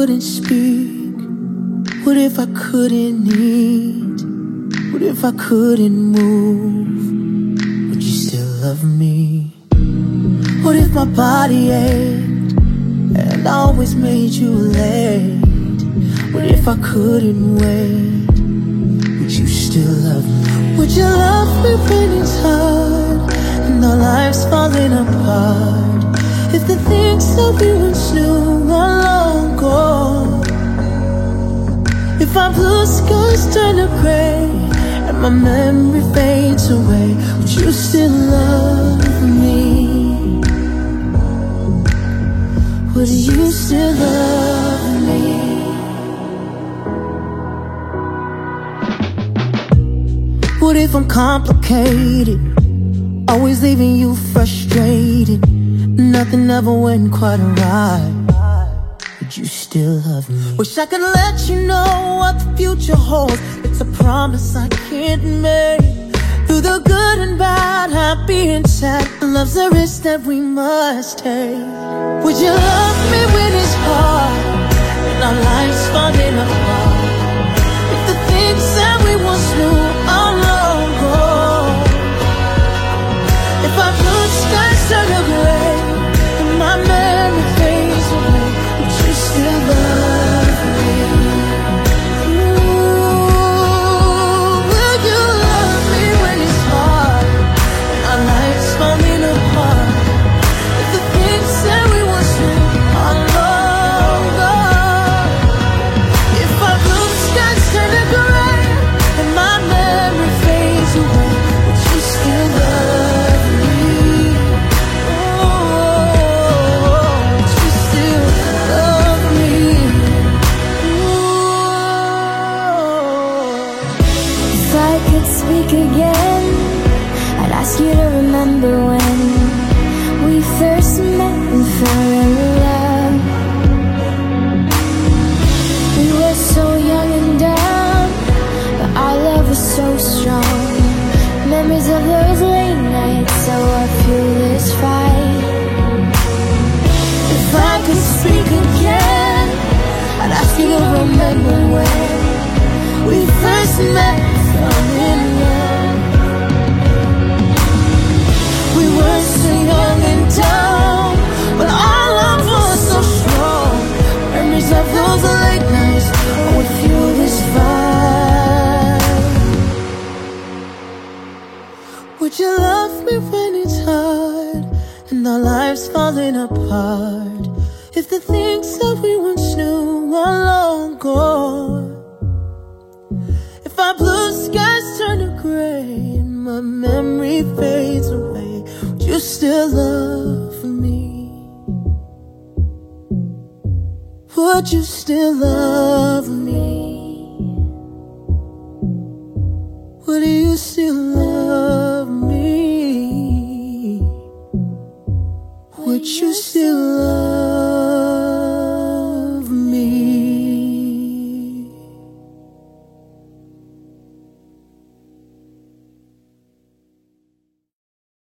couldn't speak? What if I couldn't eat? What if I couldn't move? Would you still love me? What if my body ached and I always made you late? What if I couldn't wait? Would you still love me? Would you love me when it's hard and our lives falling apart? If the things that we once knew are long gone, if our blue skies turn to gray and my memory fades away, would you still love me? Would you still love me? What if I'm complicated, always leaving you frustrated? Nothing ever went quite right. Would you still love me? Wish I could let you know what the future holds. It's a promise I can't make. Through the good and bad, happy and sad, love's a risk that we must take. Would you love me when it's hard and our lives falling apart? If the things that we once knew are long gone, if our blue skies turn to gray and my memory fades away, would you still love me? Ooh, will you love me when it's hard and our lives falling apart? If the things that we once knew are long gone, if our blue skies turn to gray and my memory fades away, would you still love me? Would you still love me? If I could speak again, I'd ask you to remember when we first met and fell in love. We were so young and dumb, but our love was so strong. Memories of those late nights, so I fuel this fight. If I could speak again, I'd ask you to remember when we first met and fell in love. We were so young and dumb, but our love was so strong. Memories of those late nights would fuel this fire. Would you love me when it's hard and our lives falling apart? If the things that we once knew are long gone, if our blue skies turn to gray and my memory fades away, would you still love me? Would you still love me? Would you still love me? Would you still love me?